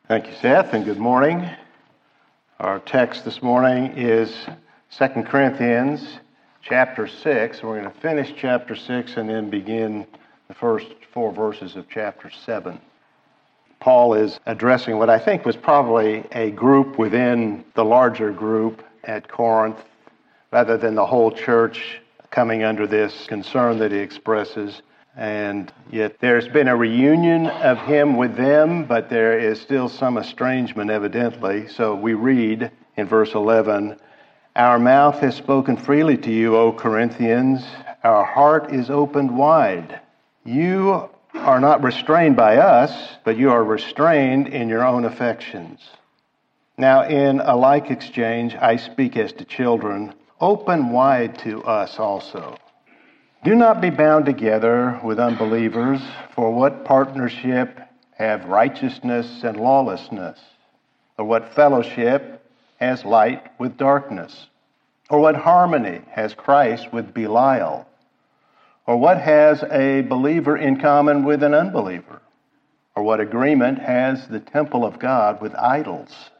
Thank you, Seth, and good morning. Our text this morning is 2 Corinthians chapter 6. We're going to finish chapter 6 and then begin the first 4 verses of chapter 7. Paul is addressing what I think was probably a group within the larger group at Corinth, rather than the whole church coming under this concern that he expresses. And yet there's been a reunion of him with them, but there is still some estrangement evidently. So we read in verse 11, "Our mouth has spoken freely to you, O Corinthians. Our heart is opened wide. You are not restrained by us, but you are restrained in your own affections. Now in a like exchange, I speak as to children, open wide to us also. Do not be bound together with unbelievers, for what partnership have righteousness and lawlessness? Or what fellowship has light with darkness? Or what harmony has Christ with Belial? Or what has a believer in common with an unbeliever? Or what agreement has the temple of God with idols?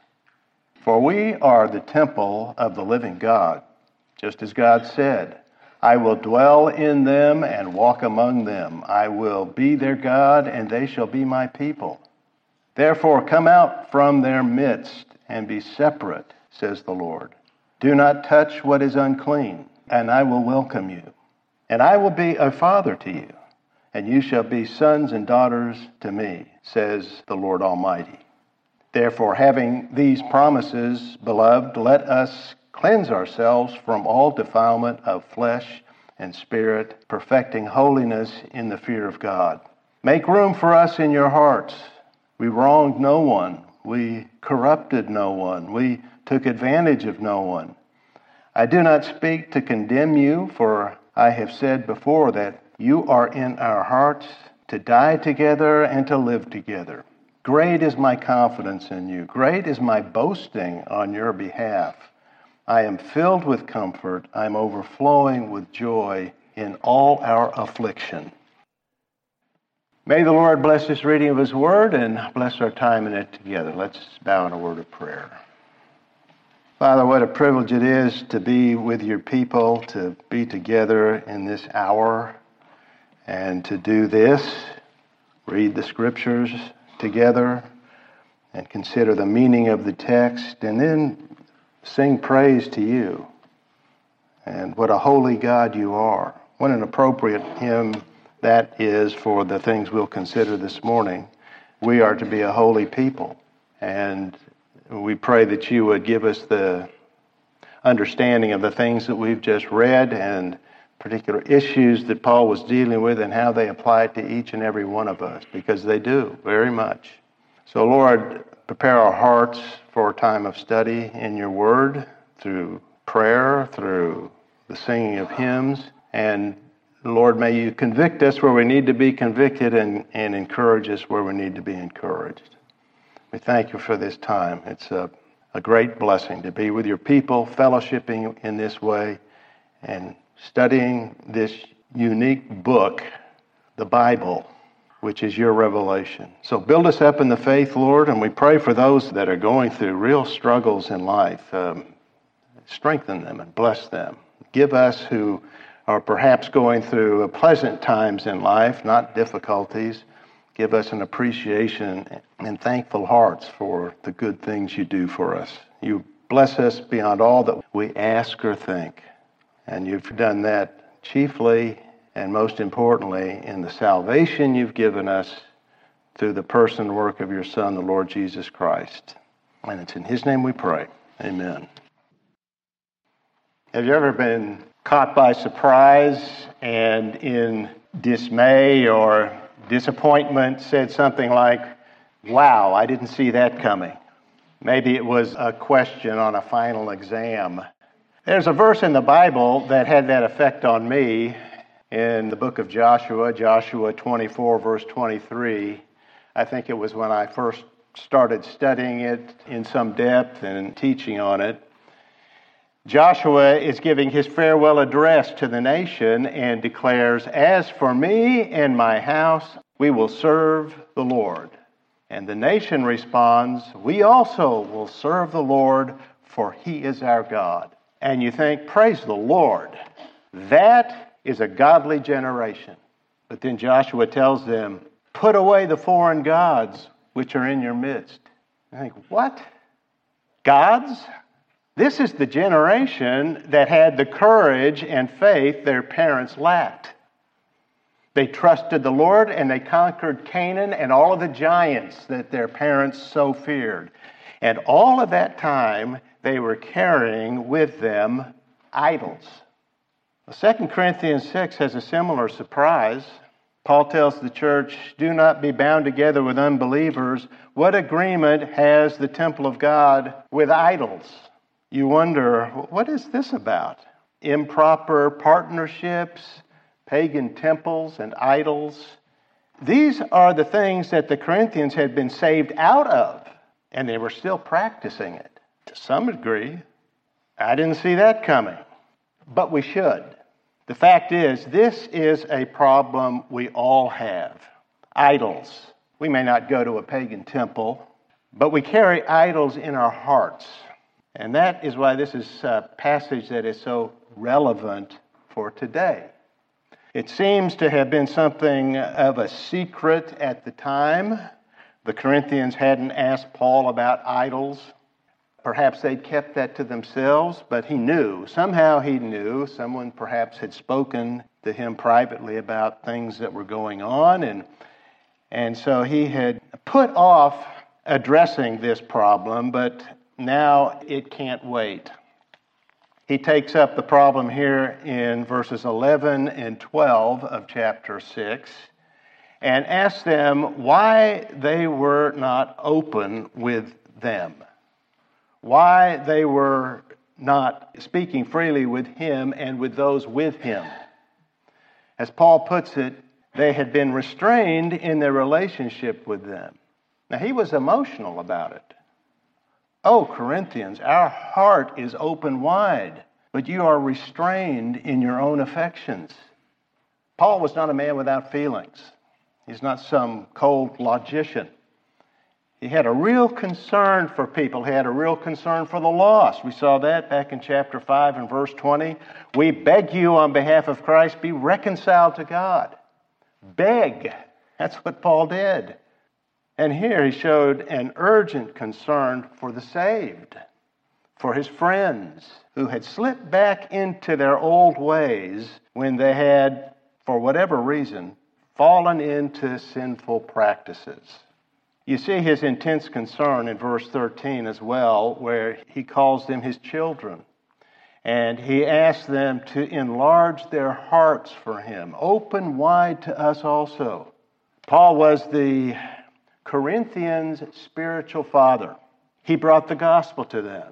For we are the temple of the living God, just as God said, I will dwell in them and walk among them. I will be their God, and they shall be my people. Therefore come out from their midst and be separate, says the Lord. Do not touch what is unclean, and I will welcome you. And I will be a father to you, and you shall be sons and daughters to me, says the Lord Almighty. Therefore, having these promises, beloved, let us cleanse ourselves from all defilement of flesh and spirit, perfecting holiness in the fear of God. Make room for us in your hearts. We wronged no one. We corrupted no one. We took advantage of no one. I do not speak to condemn you, for I have said before that you are in our hearts to die together and to live together. Great is my confidence in you. Great is my boasting on your behalf. I am filled with comfort. I am overflowing with joy in all our affliction." May the Lord bless this reading of His Word and bless our time in it together. Let's bow in a word of prayer. Father, what a privilege it is to be with your people, to be together in this hour, and to do this, read the Scriptures together, and consider the meaning of the text, and then sing praise to you. And what a holy God you are. What an appropriate hymn that is for the things we'll consider this morning. We are to be a holy people. And we pray that you would give us the understanding of the things that we've just read and particular issues that Paul was dealing with and how they apply to each and every one of us, because they do very much. So Lord, prepare our hearts for a time of study in your word through prayer, through the singing of hymns. And Lord, may you convict us where we need to be convicted and encourage us where we need to be encouraged. We thank you for this time. It's a great blessing to be with your people, fellowshipping in this way and studying this unique book, the Bible, which is your revelation. So build us up in the faith, Lord, and we pray for those that are going through real struggles in life. Strengthen them and bless them. Give us who are perhaps going through pleasant times in life, not difficulties. Give us an appreciation and thankful hearts for the good things you do for us. You bless us beyond all that we ask or think. And you've done that chiefly and most importantly, in the salvation you've given us through the person and work of your Son, the Lord Jesus Christ. And it's in His name we pray. Amen. Have you ever been caught by surprise and in dismay or disappointment said something like, "Wow, I didn't see that coming"? Maybe it was a question on a final exam. There's a verse in the Bible that had that effect on me. In the book of Joshua 24, verse 23, I think it was when I first started studying it in some depth and teaching on it. Joshua is giving his farewell address to the nation and declares, "As for me and my house, we will serve the Lord." And the nation responds, "We also will serve the Lord, for he is our God." And you think, praise the Lord. That is a godly generation. But then Joshua tells them, "Put away the foreign gods which are in your midst." I think, what? Gods? This is the generation that had the courage and faith their parents lacked. They trusted the Lord and they conquered Canaan and all of the giants that their parents so feared. And all of that time, they were carrying with them idols. 2 Corinthians 6 has a similar surprise. Paul tells the church, "Do not be bound together with unbelievers. What agreement has the temple of God with idols?" You wonder, what is this about? Improper partnerships, pagan temples, and idols. These are the things that the Corinthians had been saved out of, and they were still practicing it. To some degree, I didn't see that coming, but we should. The fact is, this is a problem we all have. Idols. We may not go to a pagan temple, but we carry idols in our hearts. And that is why this is a passage that is so relevant for today. It seems to have been something of a secret at the time. The Corinthians hadn't asked Paul about idols. Perhaps they'd kept that to themselves, but he knew. Somehow he knew. Someone perhaps had spoken to him privately about things that were going on, and so he had put off addressing this problem, but now it can't wait. He takes up the problem here in verses 11 and 12 of chapter 6 and asks them why they were not open with them, why they were not speaking freely with him and with those with him. As Paul puts it, they had been restrained in their relationship with them. Now, he was emotional about it. "Oh, Corinthians, our heart is open wide, but you are restrained in your own affections." Paul was not a man without feelings. He's not some cold logician. He had a real concern for people. He had a real concern for the lost. We saw that back in chapter 5 and verse 20. "We beg you on behalf of Christ, be reconciled to God." Beg. That's what Paul did. And here he showed an urgent concern for the saved, for his friends who had slipped back into their old ways when they had, for whatever reason, fallen into sinful practices. You see his intense concern in verse 13 as well, where he calls them his children. And he asks them to enlarge their hearts for him, open wide to us also. Paul was the Corinthians' spiritual father. He brought the gospel to them.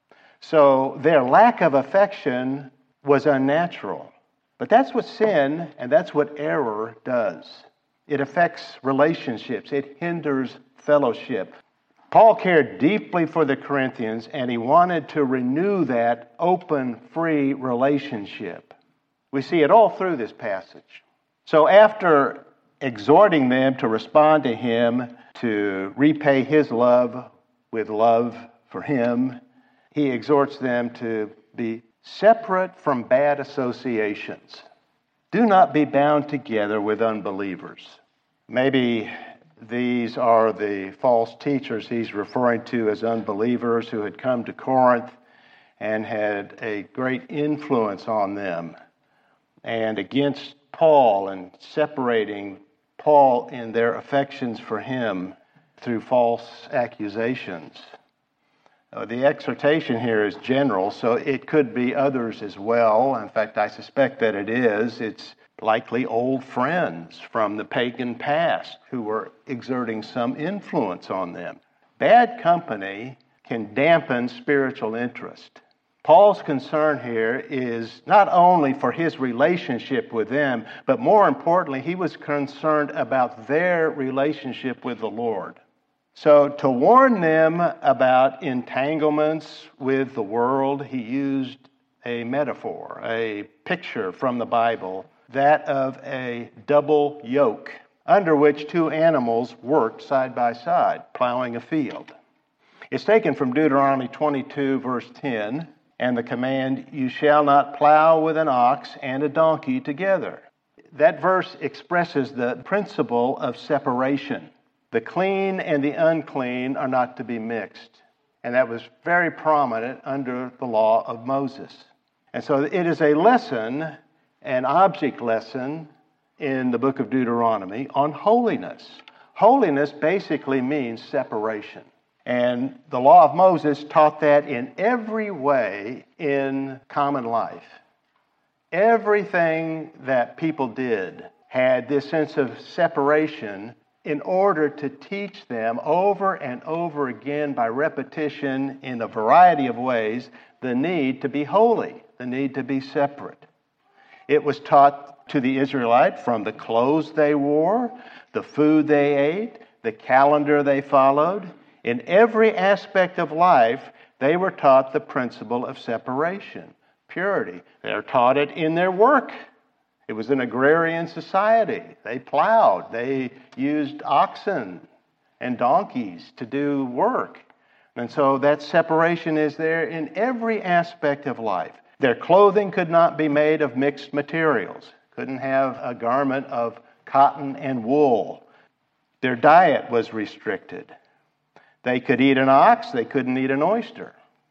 So their lack of affection was unnatural. But that's what sin and that's what error does. It affects relationships. It hinders fellowship. Paul cared deeply for the Corinthians, and he wanted to renew that open, free relationship. We see it all through this passage. So after exhorting them to respond to him, to repay his love with love for him, he exhorts them to be separate from bad associations. Do not be bound together with unbelievers. Maybe these are the false teachers he's referring to as unbelievers who had come to Corinth and had a great influence on them and against Paul and separating Paul in their affections for him through false accusations. The exhortation here is general, so it could be others as well. In fact, I suspect that it is. It's likely old friends from the pagan past who were exerting some influence on them. Bad company can dampen spiritual interest. Paul's concern here is not only for his relationship with them, but more importantly, he was concerned about their relationship with the Lord. So to warn them about entanglements with the world, he used a metaphor, a picture from the Bible, that of a double yoke. under which two animals worked side by side, plowing a field. It's taken from Deuteronomy 22, verse 10, and the command, "You shall not plow with an ox and a donkey together." That verse expresses the principle of separation. The clean and the unclean are not to be mixed. And that was very prominent under the law of Moses. And so it is a lesson, an object lesson in the book of Deuteronomy on holiness. Holiness basically means separation. And the law of Moses taught that in every way in common life. Everything that people did had this sense of separation in order to teach them over and over again by repetition in a variety of ways the need to be holy, the need to be separate. It was taught to the Israelite from the clothes they wore, the food they ate, the calendar they followed. In every aspect of life, they were taught the principle of separation, purity. They were taught it in their work. It was an agrarian society. They plowed. They used oxen and donkeys to do work. And so that separation is there in every aspect of life. Their clothing could not be made of mixed materials. Couldn't have a garment of cotton and wool. Their diet was restricted. They could eat an ox. They couldn't eat an oyster.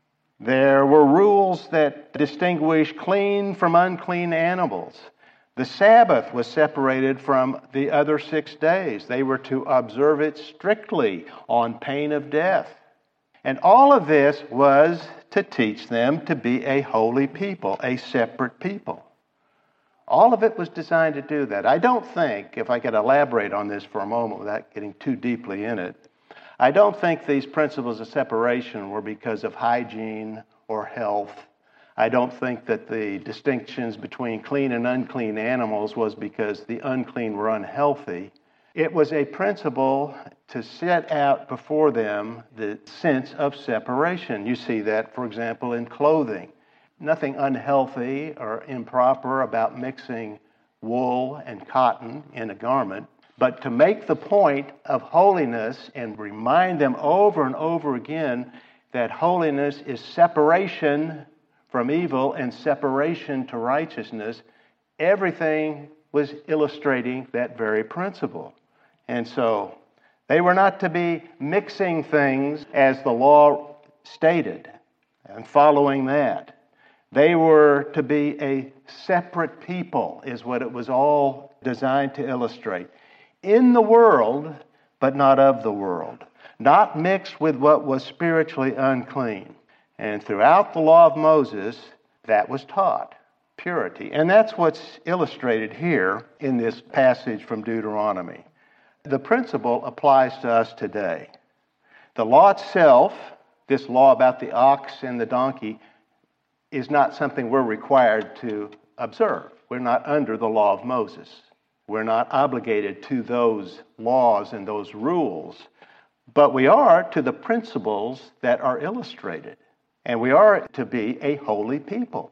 There were rules that distinguished clean from unclean animals. The Sabbath was separated from the other 6 days. They were to observe it strictly on pain of death. And all of this was to teach them to be a holy people, a separate people. All of it was designed to do that. I don't think, if I could elaborate on this for a moment without getting too deeply in it, I don't think these principles of separation were because of hygiene or health. I don't think that the distinctions between clean and unclean animals was because the unclean were unhealthy. It was a principle to set out before them the sense of separation. You see that, for example, in clothing. Nothing unhealthy or improper about mixing wool and cotton in a garment, but to make the point of holiness and remind them over and over again that holiness is separation from evil and separation to righteousness, everything was illustrating that very principle. And so they were not to be mixing things as the law stated and following that. They were to be a separate people, is what it was all designed to illustrate. In the world, but not of the world. Not mixed with what was spiritually unclean. And throughout the law of Moses, that was taught, purity. And that's what's illustrated here in this passage from Deuteronomy. The principle applies to us today. The law itself, this law about the ox and the donkey, is not something we're required to observe. We're not under the law of Moses. We're not obligated to those laws and those rules, but we are to the principles that are illustrated. And we are to be a holy people.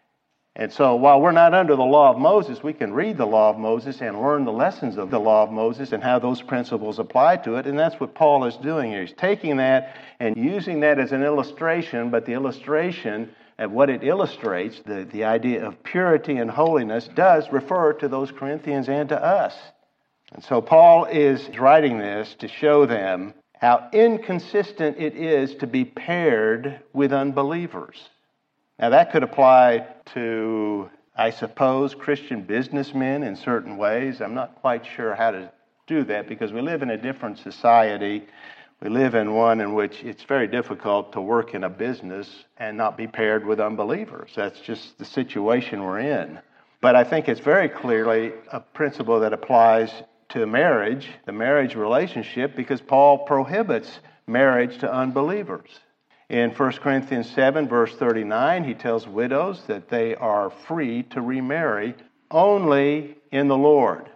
And so while we're not under the law of Moses, we can read the law of Moses and learn the lessons of the law of Moses and how those principles apply to it. And that's what Paul is doing here. He's taking that and using that as an illustration, but the illustration of what it illustrates, the idea of purity and holiness, does refer to those Corinthians and to us. And so Paul is writing this to show them how inconsistent it is to be paired with unbelievers. Now that could apply to, I suppose, Christian businessmen in certain ways. I'm not quite sure how to do that because we live in a different society. We live in one in which it's very difficult to work in a business and not be paired with unbelievers. That's just the situation we're in. But I think it's very clearly a principle that applies to marriage, the marriage relationship, because Paul prohibits marriage to unbelievers. In 1 Corinthians 7, verse 39, he tells widows that they are free to remarry only in the Lord.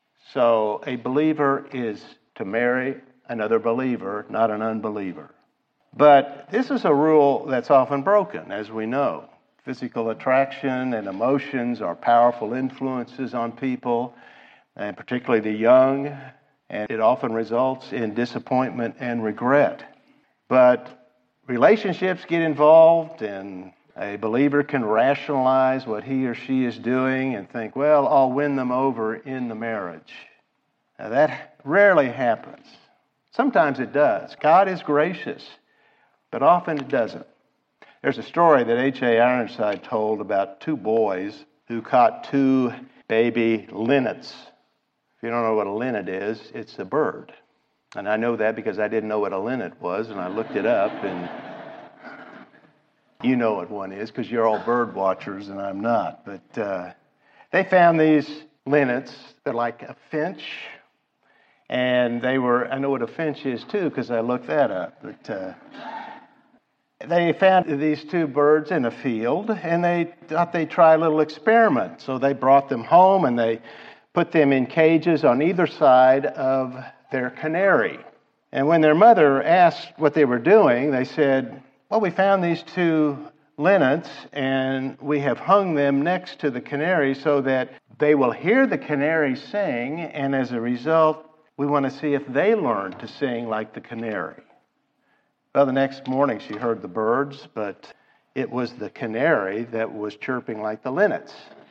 So a believer is to marry another believer, not an unbeliever. But this is a rule that's often broken, as we know. Physical attraction and emotions are powerful influences on people. and particularly the young, and it often results in disappointment and regret. But relationships get involved, and a believer can rationalize what he or she is doing and think, well, I'll win them over in the marriage. Now, that rarely happens. Sometimes it does. God is gracious, but often it doesn't. There's a story that H.A. Ironside told about two boys who caught two baby linnets. If you don't know what a linnet is, it's a bird. And I know that because I didn't know what a linnet was, and I looked it up, and you know what one is because you're all bird watchers, and I'm not. But they found these linnets. They're like a finch, and they were, I know what a finch is too because I looked that up. But they found these two birds in a field, and they thought they'd try a little experiment. So they brought them home, and they put them in cages on either side of their canary. And when their mother asked what they were doing, they said, well, we found these two linnets, and we have hung them next to the canary so that they will hear the canary sing, and as a result, we want to see if they learn to sing like the canary. Well, the next morning she heard the birds, but it was the canary that was chirping like the linnets.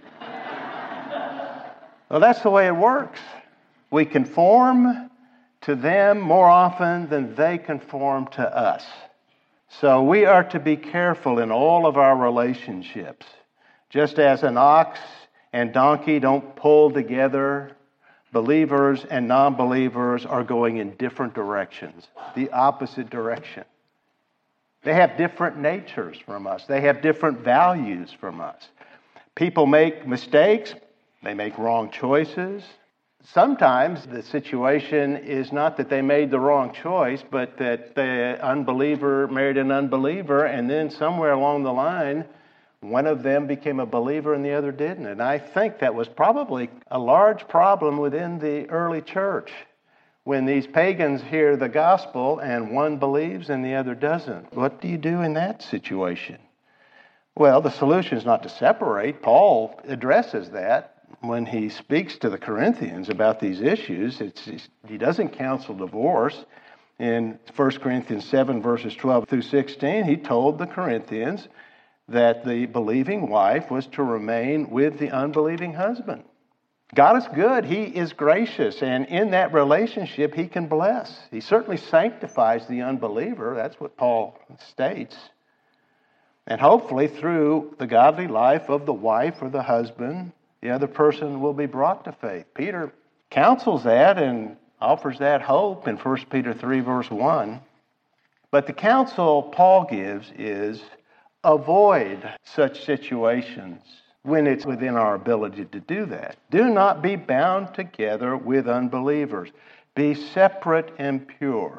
Well, that's the way it works. We conform to them more often than they conform to us. So we are to be careful in all of our relationships. Just as an ox and donkey don't pull together, believers and non-believers are going in different directions, the opposite direction. They have different natures from us. They have different values from us. People make mistakes. They make wrong choices. Sometimes the situation is not that they made the wrong choice, but that the unbeliever married an unbeliever, and then somewhere along the line, one of them became a believer and the other didn't. And I think that was probably a large problem within the early church. When these pagans hear the gospel and one believes and the other doesn't, what do you do in that situation? Well, the solution is not to separate. Paul addresses that when he speaks to the Corinthians about these issues. He doesn't counsel divorce. In 1 Corinthians 7, verses 12 through 16, he told the Corinthians that the believing wife was to remain with the unbelieving husband. God is good. He is gracious. And in that relationship, he can bless. He certainly sanctifies the unbeliever. That's what Paul states. And hopefully through the godly life of the wife or the husband, the other person will be brought to faith. Peter counsels that and offers that hope in 1 Peter 3, verse 1. But the counsel Paul gives is avoid such situations when it's within our ability to do that. Do not be bound together with unbelievers. Be separate and pure.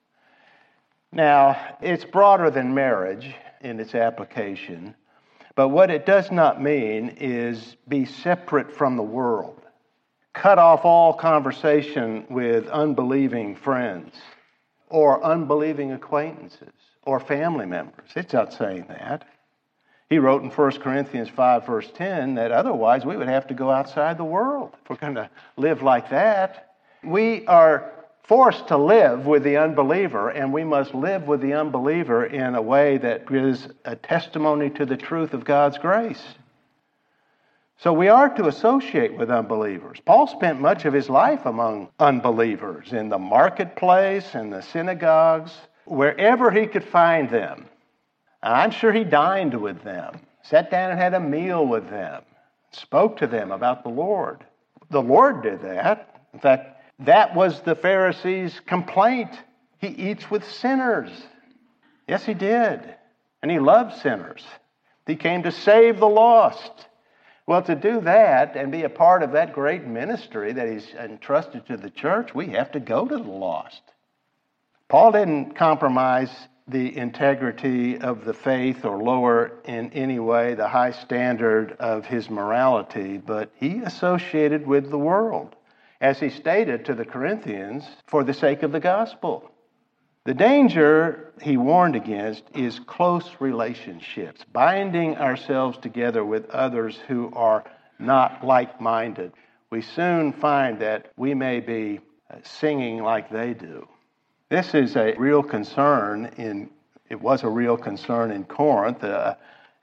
Now, it's broader than marriage in its application, but what it does not mean is be separate from the world. Cut off all conversation with unbelieving friends or unbelieving acquaintances or family members. It's not saying that. He wrote in 1 Corinthians 5, verse 10, that otherwise we would have to go outside the world if we're going to live like that. We are forced to live with the unbeliever, and we must live with the unbeliever in a way that is a testimony to the truth of God's grace. So we are to associate with unbelievers. Paul spent much of his life among unbelievers in the marketplace and the synagogues, wherever he could find them. I'm sure he dined with them, sat down and had a meal with them, spoke to them about the Lord. The Lord did that. In fact, that was the Pharisees' complaint. He eats with sinners. Yes, he did. And he loved sinners. He came to save the lost. Well, to do that and be a part of that great ministry that he's entrusted to the church, we have to go to the lost. Paul didn't compromise the integrity of the faith or lower in any way the high standard of his morality, but he associated with the world, as he stated to the Corinthians, for the sake of the gospel. The danger he warned against is close relationships, binding ourselves together with others who are not like-minded. we soon find that we may be singing like they do. This is a real concern it was a real concern in Corinth, a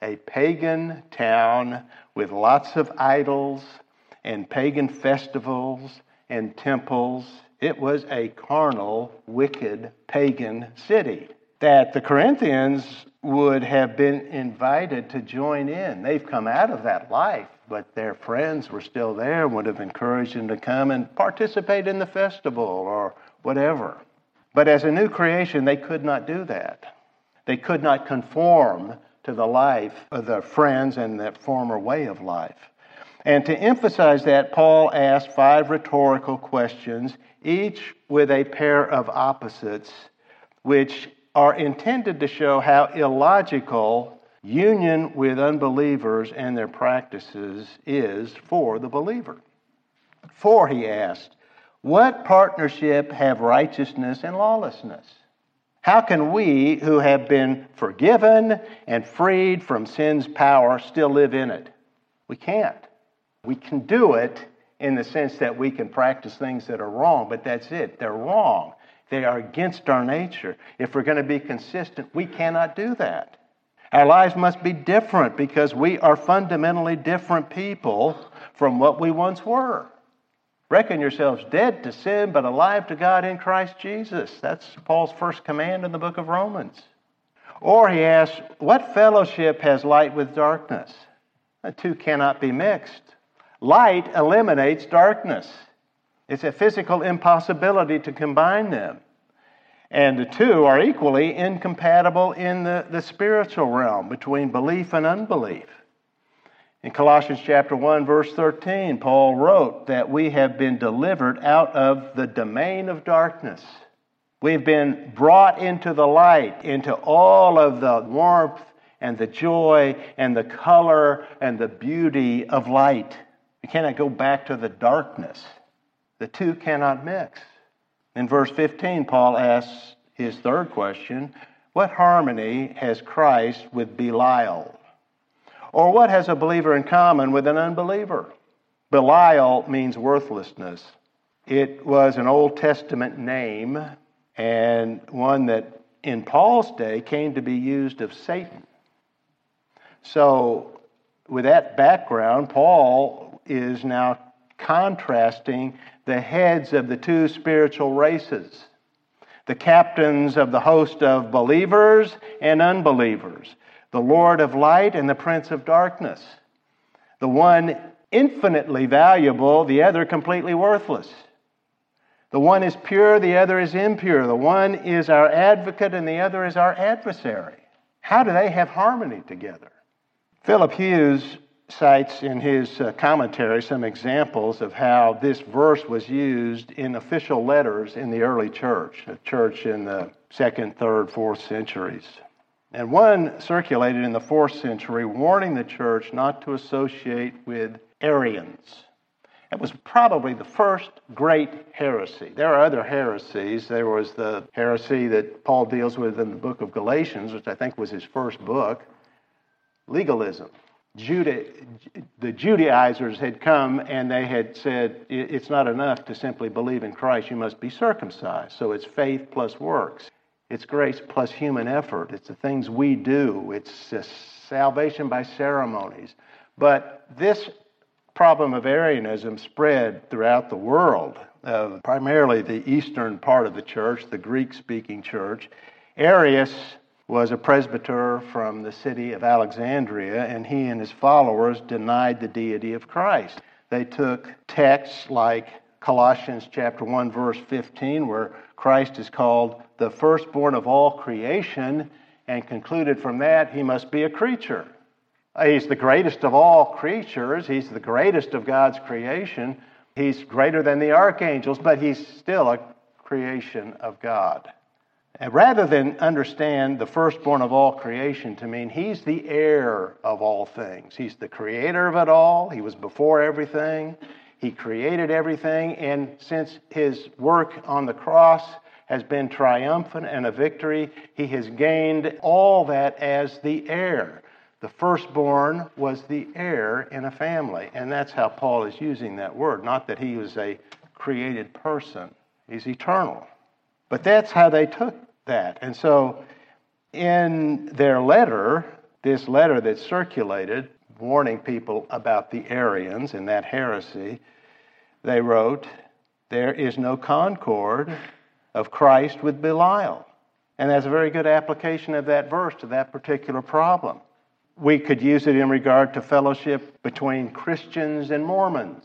pagan town with lots of idols and pagan festivals and temples. It was a carnal, wicked, pagan city that the Corinthians would have been invited to join in. They've come out of that life, but their friends were still there and would have encouraged them to come and participate in the festival or whatever. But as a new creation, they could not do that. They could not conform to the life of their friends and their former way of life. And to emphasize that, Paul asked 5 rhetorical questions, each with a pair of opposites, which are intended to show how illogical union with unbelievers and their practices is for the believer. 4, he asked, what partnership have righteousness and lawlessness? How can we who have been forgiven and freed from sin's power still live in it? We can't. We can do it in the sense that we can practice things that are wrong, but that's it. They're wrong. They are against our nature. If we're going to be consistent, we cannot do that. Our lives must be different because we are fundamentally different people from what we once were. Reckon yourselves dead to sin, but alive to God in Christ Jesus. That's Paul's first command in the book of Romans. Or he asks, what fellowship has light with darkness? The two cannot be mixed. Light eliminates darkness. It's a physical impossibility to combine them. And the two are equally incompatible in the spiritual realm between belief and unbelief. In Colossians chapter 1, verse 13, Paul wrote that we have been delivered out of the domain of darkness. We've been brought into the light, into all of the warmth and the joy and the color and the beauty of light. You cannot go back to the darkness. The two cannot mix. In verse 15, Paul asks his third question, what harmony has Christ with Belial? Or what has a believer in common with an unbeliever? Belial means worthlessness. It was an Old Testament name and one that in Paul's day came to be used of Satan. So with that background, Paul is now contrasting the heads of the two spiritual races, the captains of the host of believers and unbelievers, the Lord of light and the Prince of darkness. The one infinitely valuable, the other completely worthless. The one is pure, the other is impure. The one is our advocate and the other is our adversary. How do they have harmony together? Philip Hughes cites in his commentary some examples of how this verse was used in official letters in the early church, a church in the 2nd, 3rd, 4th centuries. And one circulated in the 4th century warning the church not to associate with Arians. It was probably the first great heresy. There are other heresies. There was the heresy that Paul deals with in the book of Galatians, which I think was his first book, legalism. The Judaizers had come and they had said, it's not enough to simply believe in Christ, you must be circumcised. So it's faith plus works. It's grace plus human effort. It's the things we do. It's salvation by ceremonies. But this problem of Arianism spread throughout the world, primarily the eastern part of the church, the Greek-speaking church. Arius was a presbyter from the city of Alexandria, and he and his followers denied the deity of Christ. They took texts like Colossians chapter 1, verse 15, where Christ is called the firstborn of all creation, and concluded from that he must be a creature. He's the greatest of all creatures. He's the greatest of God's creation. He's greater than the archangels, but he's still a creation of God. And rather than understand the firstborn of all creation to mean he's the heir of all things. He's the creator of it all. He was before everything. He created everything. And since his work on the cross has been triumphant and a victory, he has gained all that as the heir. The firstborn was the heir in a family. And that's how Paul is using that word. Not that he was a created person. He's eternal. But that's how they took that. And so in their letter, this letter that circulated, warning people about the Arians and that heresy, they wrote, "There is no concord of Christ with Belial." And that's a very good application of that verse to that particular problem. We could use it in regard to fellowship between Christians and Mormons.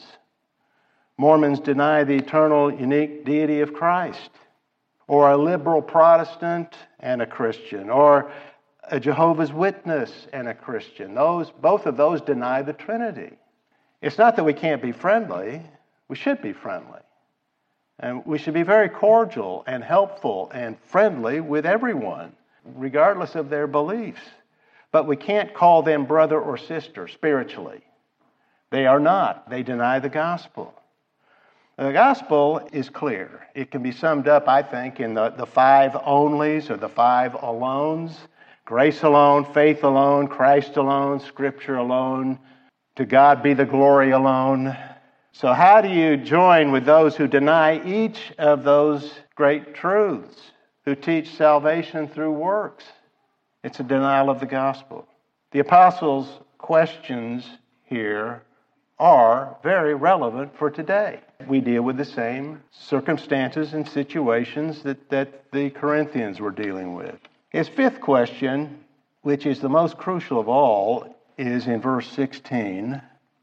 Mormons deny the eternal, unique deity of Christ. Or a liberal Protestant and a Christian. Or a Jehovah's Witness and a Christian. Both of those deny the Trinity. It's not that we can't be friendly. We should be friendly. And we should be very cordial and helpful and friendly with everyone, regardless of their beliefs. But we can't call them brother or sister spiritually. They are not. They deny the gospel. The gospel is clear. It can be summed up, I think, in the five onlys or the five alones. Grace alone, faith alone, Christ alone, Scripture alone. To God be the glory alone. So how do you join with those who deny each of those great truths, who teach salvation through works? It's a denial of the gospel. The apostles' questions here are very relevant for today. We deal with the same circumstances and situations that the Corinthians were dealing with. His fifth question, which is the most crucial of all, is in verse 16.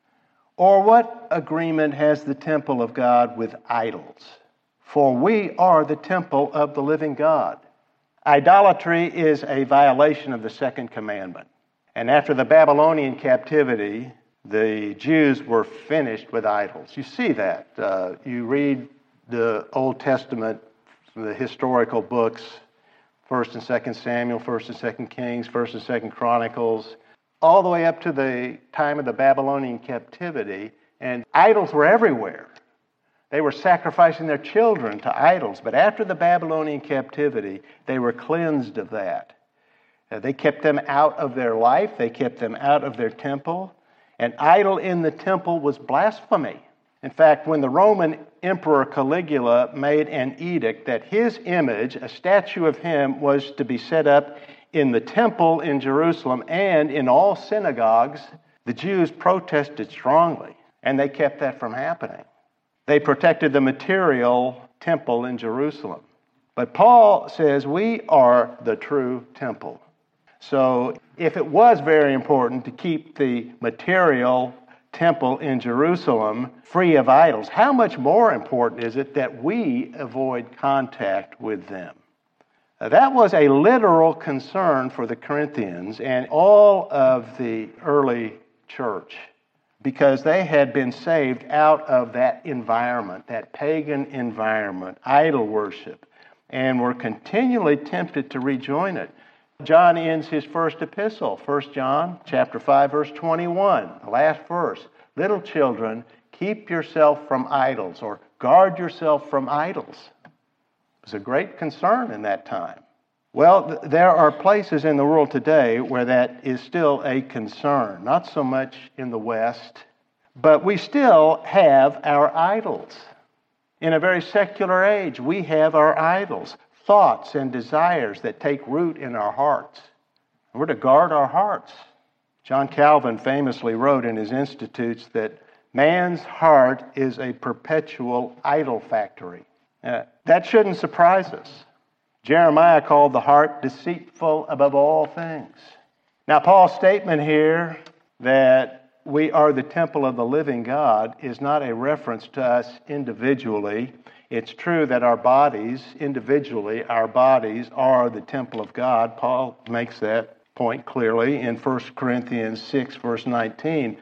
Or what agreement has the temple of God with idols? For we are the temple of the living God. Idolatry is a violation of the second commandment. And after the Babylonian captivity, the Jews were finished with idols. You see that. You read the Old Testament, the historical books, 1st and 2nd Samuel, 1st and 2nd Kings, 1st and 2nd Chronicles, all the way up to the time of the Babylonian captivity, and idols were everywhere. They were sacrificing their children to idols, but after the Babylonian captivity, they were cleansed of that. They kept them out of their life, they kept them out of their temple. An idol in the temple was blasphemy. In fact, when the Roman Emperor Caligula made an edict that his image, a statue of him, was to be set up in the temple in Jerusalem and in all synagogues, the Jews protested strongly, and they kept that from happening. They protected the material temple in Jerusalem. But Paul says we are the true temple. So if it was very important to keep the material temple in Jerusalem free of idols, how much more important is it that we avoid contact with them? That was a literal concern for the Corinthians and all of the early church, because they had been saved out of that environment, that pagan environment, idol worship, and were continually tempted to rejoin it. John ends his first epistle, 1 John chapter 5, verse 21, the last verse. Little children, keep yourself from idols, or guard yourself from idols. It was a great concern in that time. Well, there are places in the world today where that is still a concern, not so much in the West, but we still have our idols. In a very secular age, we have our idols, thoughts and desires that take root in our hearts. We're to guard our hearts. John Calvin famously wrote in his Institutes that man's heart is a perpetual idol factory. That shouldn't surprise us. Jeremiah called the heart deceitful above all things. Now, Paul's statement here that we are the temple of the living God is not a reference to us individually. It's true that our bodies, individually, our bodies are the temple of God. Paul makes that point clearly in 1 Corinthians 6, verse 19.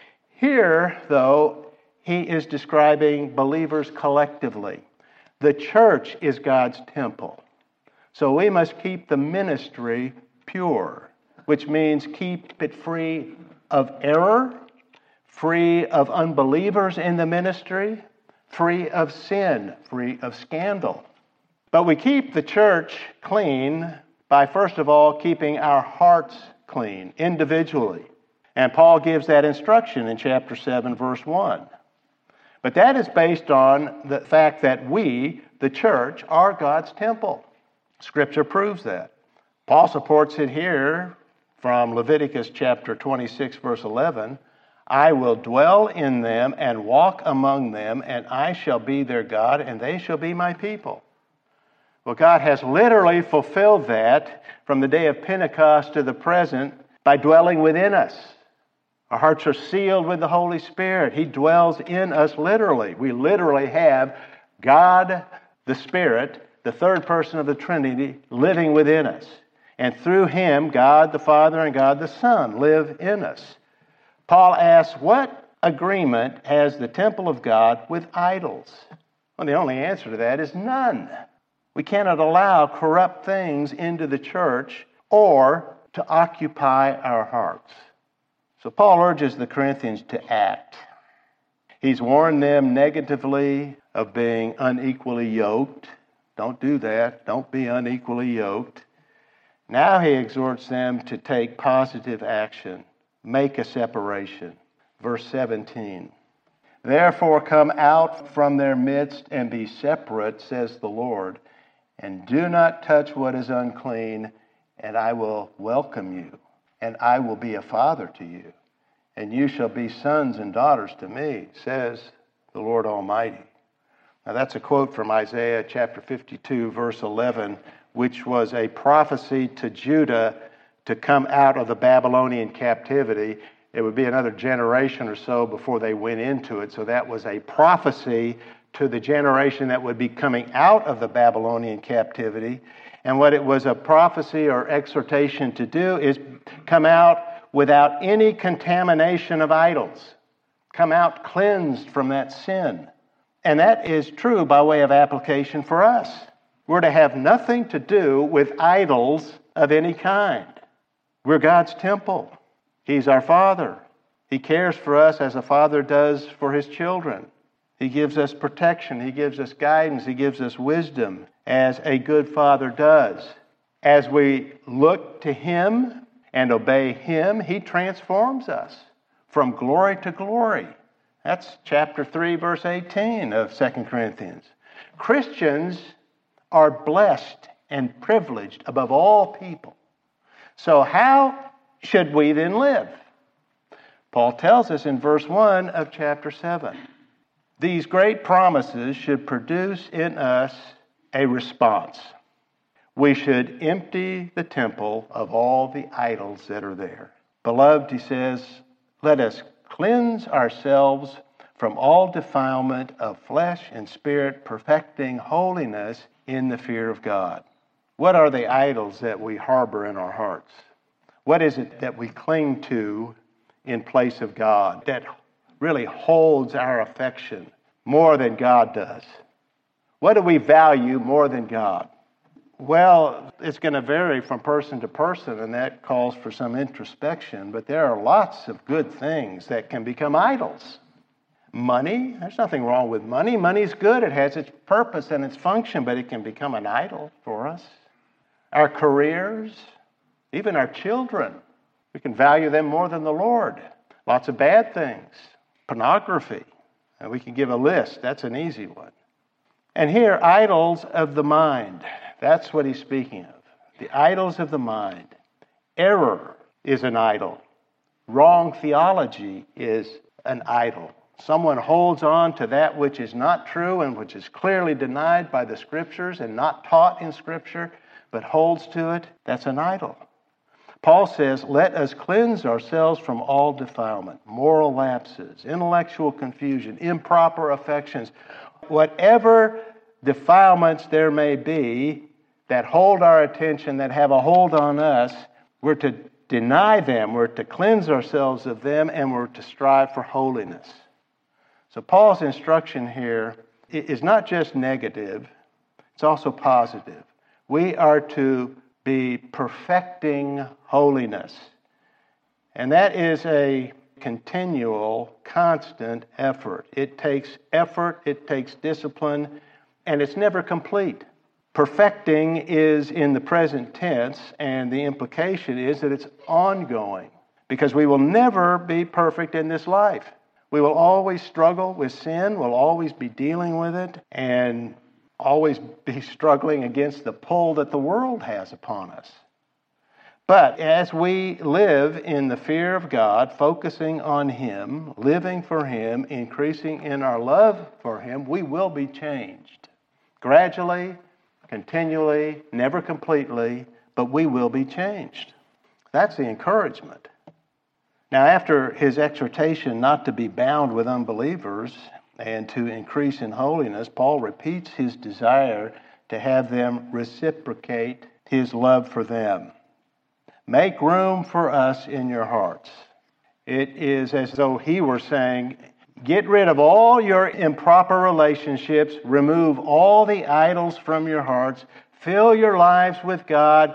Here, though, he is describing believers collectively. The church is God's temple. So we must keep the ministry pure, which means keep it free of error, free of unbelievers in the ministry, free of sin, free of scandal. But we keep the church clean by, first of all, keeping our hearts clean, individually. And Paul gives that instruction in chapter 7, verse 1. But that is based on the fact that we, the church, are God's temple. Scripture proves that. Paul supports it here from Leviticus chapter 26, verse 11. I will dwell in them and walk among them, and I shall be their God, and they shall be my people. Well, God has literally fulfilled that from the day of Pentecost to the present by dwelling within us. Our hearts are sealed with the Holy Spirit. He dwells in us literally. We literally have God, the Spirit, the third person of the Trinity, living within us. And through Him, God the Father and God the Son live in us. Paul asks, what agreement has the temple of God with idols? Well, the only answer to that is none. We cannot allow corrupt things into the church or to occupy our hearts. So Paul urges the Corinthians to act. He's warned them negatively of being unequally yoked. Don't do that. Don't be unequally yoked. Now he exhorts them to take positive action. Make a separation. Verse 17. Therefore come out from their midst and be separate, says the Lord, and do not touch what is unclean, and I will welcome you, and I will be a father to you, and you shall be sons and daughters to me, says the Lord Almighty. Now that's a quote from Isaiah chapter 52, verse 11, which was a prophecy to Judah to come out of the Babylonian captivity. It would be another generation or so before they went into it. So that was a prophecy to the generation that would be coming out of the Babylonian captivity. And what it was a prophecy or exhortation to do is come out without any contamination of idols. Come out cleansed from that sin. And that is true by way of application for us. We're to have nothing to do with idols of any kind. We're God's temple. He's our Father. He cares for us as a father does for his children. He gives us protection. He gives us guidance. He gives us wisdom as a good father does. As we look to Him and obey Him, He transforms us from glory to glory. That's chapter 3, verse 18 of 2 Corinthians. Christians are blessed and privileged above all people. So how should we then live? Paul tells us in verse 1 of chapter 7. These great promises should produce in us a response. We should empty the temple of all the idols that are there. Beloved, he says, let us cleanse ourselves from all defilement of flesh and spirit, perfecting holiness in the fear of God. What are the idols that we harbor in our hearts? What is it that we cling to in place of God that really holds our affection more than God does? What do we value more than God? Well, it's going to vary from person to person, and that calls for some introspection, but there are lots of good things that can become idols. Money, there's nothing wrong with money. Money's good. It has its purpose and its function, but it can become an idol for us. Our careers, even our children, we can value them more than the Lord. Lots of bad things. Pornography, and we can give a list. That's an easy one. And here, idols of the mind. That's what he's speaking of. The idols of the mind. Error is an idol. Wrong theology is an idol. Someone holds on to that which is not true and which is clearly denied by the Scriptures and not taught in Scripture, but holds to it. That's an idol. Paul says, let us cleanse ourselves from all defilement, moral lapses, intellectual confusion, improper affections. Whatever defilements there may be that hold our attention, that have a hold on us, we're to deny them, we're to cleanse ourselves of them, and we're to strive for holiness. So Paul's instruction here is not just negative, it's also positive. We are to be perfecting holiness. And that is a continual, constant effort. It takes effort, it takes discipline, and it's never complete. Perfecting is in the present tense, and the implication is that it's ongoing, because we will never be perfect in this life. We will always struggle with sin, we'll always be dealing with it, and always be struggling against the pull that the world has upon us. But as we live in the fear of God, focusing on Him, living for Him, increasing in our love for Him, we will be changed. Gradually, continually, never completely, but we will be changed. That's the encouragement. Now, after his exhortation not to be bound with unbelievers and to increase in holiness, Paul repeats his desire to have them reciprocate his love for them. Make room for us in your hearts. It is as though he were saying, get rid of all your improper relationships, remove all the idols from your hearts, fill your lives with God,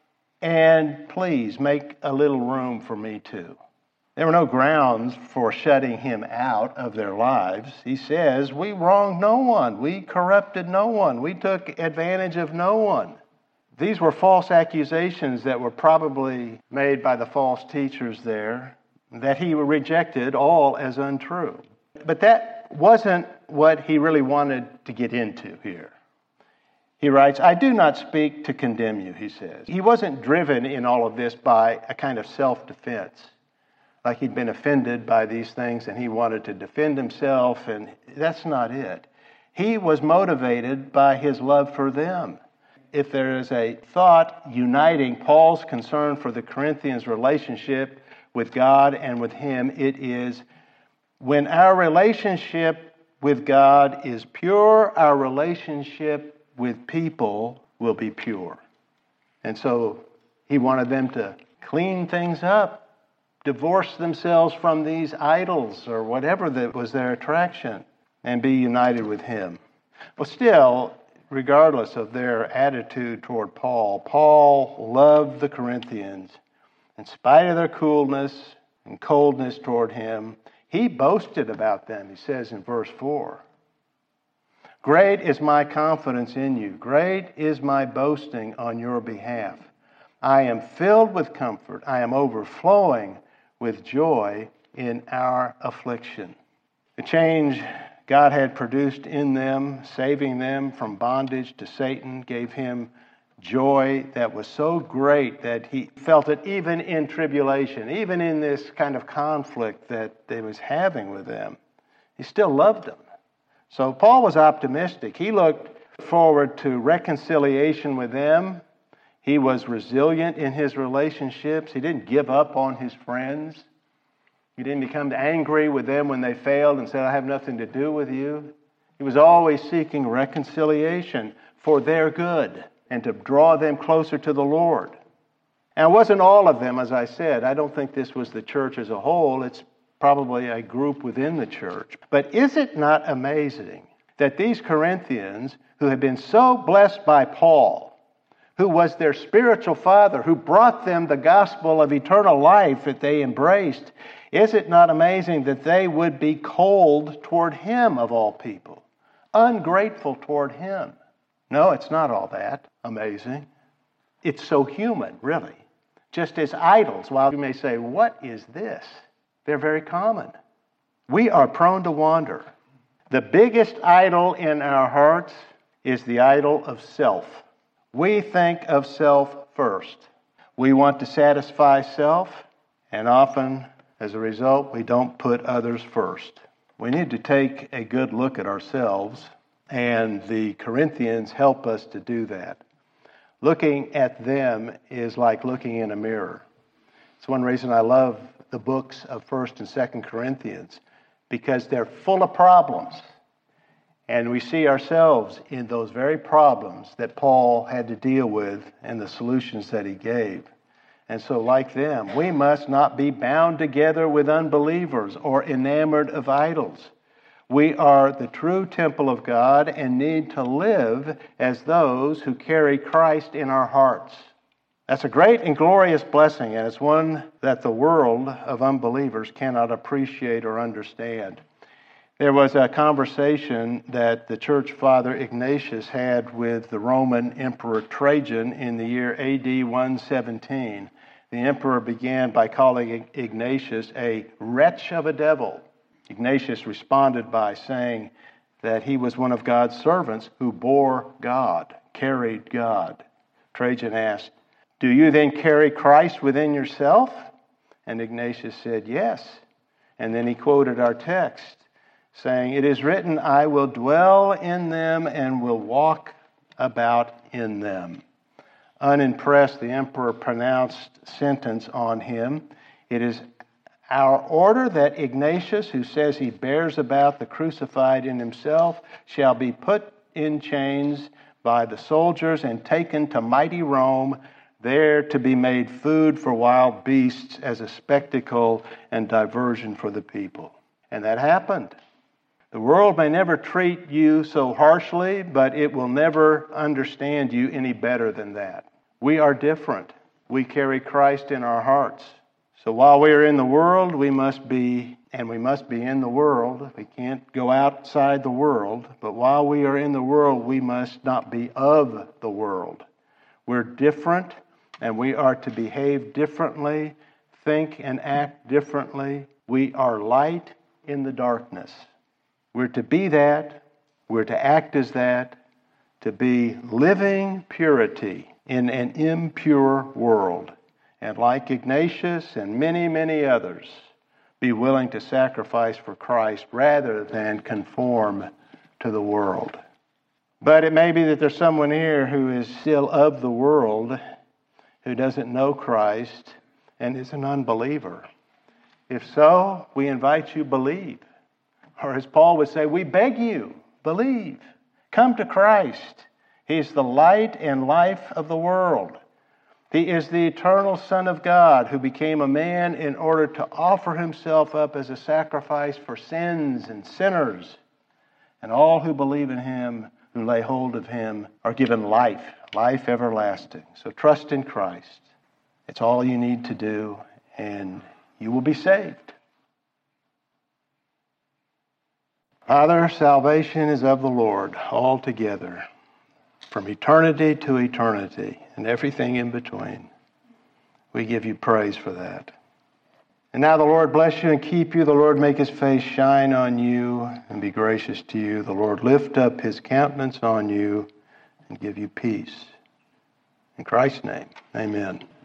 and please make a little room for me too. There were no grounds for shutting him out of their lives. He says, we wronged no one, we corrupted no one, we took advantage of no one. These were false accusations that were probably made by the false teachers there, that he rejected all as untrue. But that wasn't what he really wanted to get into here. He writes, I do not speak to condemn you, he says. He wasn't driven in all of this by a kind of self-defense, like he'd been offended by these things and he wanted to defend himself, and that's not it. He was motivated by his love for them. If there is a thought uniting Paul's concern for the Corinthians' relationship with God and with him, it is when our relationship with God is pure, our relationship with people will be pure. And so he wanted them to clean things up, divorce themselves from these idols or whatever that was their attraction, and be united with him. But still, regardless of their attitude toward Paul, Paul loved the Corinthians. In spite of their coolness and coldness toward him, he boasted about them, he says in verse 4. Great is my confidence in you. Great is my boasting on your behalf. I am filled with comfort. I am overflowing with joy in our affliction. The change God had produced in them, saving them from bondage to Satan, gave him joy that was so great that he felt it even in tribulation, even in this kind of conflict that they was having with them. He still loved them. So Paul was optimistic. He looked forward to reconciliation with them. He was resilient in his relationships. He didn't give up on his friends. He didn't become angry with them when they failed and said, I have nothing to do with you. He was always seeking reconciliation for their good and to draw them closer to the Lord. And it wasn't all of them, as I said. I don't think this was the church as a whole. It's probably a group within the church. But is it not amazing that these Corinthians, who had been so blessed by Paul, who was their spiritual father, who brought them the gospel of eternal life that they embraced, is it not amazing that they would be cold toward him of all people, ungrateful toward him? No, it's not all that amazing. It's so human, really. Just as idols, while you may say, what is this? They're very common. We are prone to wander. The biggest idol in our hearts is the idol of self. We think of self first. We want to satisfy self, and often, as a result, we don't put others first. We need to take a good look at ourselves, and the Corinthians help us to do that. Looking at them is like looking in a mirror. It's one reason I love the books of 1st and 2nd Corinthians, because they're full of problems. And we see ourselves in those very problems that Paul had to deal with and the solutions that he gave. And so, like them, we must not be bound together with unbelievers or enamored of idols. We are the true temple of God and need to live as those who carry Christ in our hearts. That's a great and glorious blessing, and it's one that the world of unbelievers cannot appreciate or understand. There was a conversation that the church father Ignatius had with the Roman Emperor Trajan in the year AD 117. The emperor began by calling Ignatius a wretch of a devil. Ignatius responded by saying that he was one of God's servants who bore God, carried God. Trajan asked, "Do you then carry Christ within yourself?" And Ignatius said, "Yes." And then he quoted our text, saying, "It is written, I will dwell in them and will walk about in them." Unimpressed, the emperor pronounced sentence on him. "It is our order that Ignatius, who says he bears about the crucified in himself, shall be put in chains by the soldiers and taken to mighty Rome, there to be made food for wild beasts as a spectacle and diversion for the people." And that happened. The world may never treat you so harshly, but it will never understand you any better than that. We are different. We carry Christ in our hearts. So while we are in the world, we must be in the world. We can't go outside the world. But while we are in the world, we must not be of the world. We're different, and we are to behave differently, think and act differently. We are light in the darkness. We're to be that. We're to act as that. To be living purity in an impure world. And like Ignatius and many, many others, be willing to sacrifice for Christ rather than conform to the world. But it may be that there's someone here who is still of the world, who doesn't know Christ, and is an unbeliever. If so, we invite you, believe. Or as Paul would say, we beg you, believe. Come to Christ. He is the light and life of the world. He is the eternal Son of God who became a man in order to offer himself up as a sacrifice for sins and sinners. And all who believe in him, who lay hold of him, are given life, life everlasting. So trust in Christ. It's all you need to do, and you will be saved. Father, salvation is of the Lord altogether, from eternity to eternity, and everything in between. We give you praise for that. And now the Lord bless you and keep you. The Lord make his face shine on you and be gracious to you. The Lord lift up his countenance on you and give you peace. In Christ's name, amen.